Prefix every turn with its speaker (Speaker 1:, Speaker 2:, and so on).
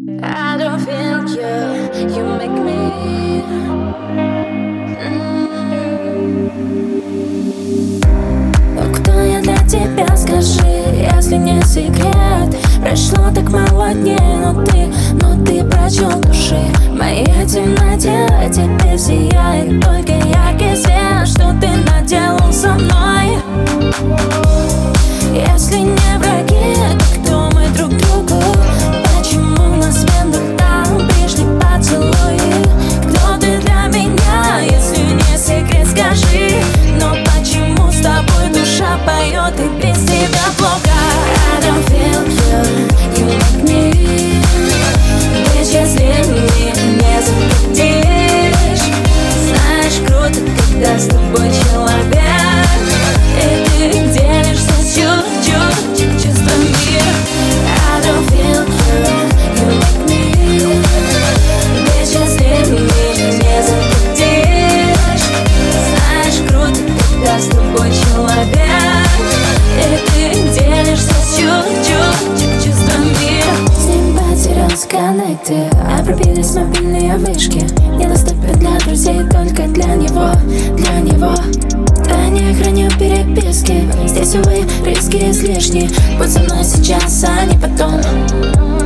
Speaker 1: I don't feel you make me. Но кто я для тебя, скажи, если не секрет? Прошло так мало дней, но ты прочел души. В моей темноте теперь сияет только яркий свет, что ты наделал со мной. Если не враги, то кто мы друг другу? Почему на смену там пришли поцелуи? Кто ты для меня, если не секрет, скажи? Но почему с тобой душа поет и без тебя плохо? I don't feel you like me. Ведь если мне не захотишь, знаешь, круто, когда с тобой человек, и ты делишься чуть-чуть чувствами. I don't feel you like me. Ведь если мне не захотишь, знаешь, круто, когда с тобой человек, и ты делишься чуть-чуть чувствами. С ним потерялся коннекты, а пробились мобильные вышки. Недоступен для друзей, только для него. Да не храню переписки. Здесь, увы, риски излишни. Будь со мной сейчас, а не потом.